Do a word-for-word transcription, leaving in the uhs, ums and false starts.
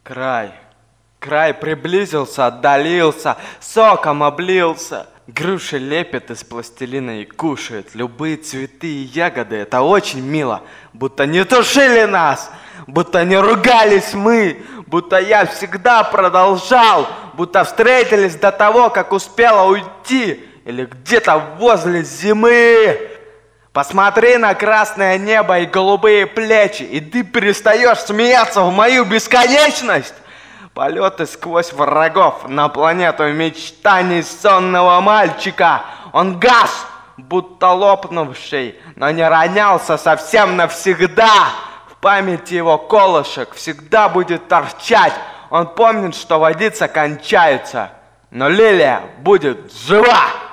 Край, край приблизился, отдалился, соком облился. Груши лепят из пластилина и кушают любые цветы и ягоды. Это очень мило, будто не тушили нас, будто не ругались мы, будто я всегда продолжал, будто встретились до того, как успела уйти, или где-то возле зимы. Посмотри на красное небо и голубые плечи, и ты перестаешь смеяться в мою бесконечность. Полеты сквозь врагов на планету мечтаний сонного мальчика. Он гас, будто лопнувший, но не ронялся совсем навсегда. В памяти его колышек всегда будет торчать. Он помнит, что водица кончается, но лилия будет жива.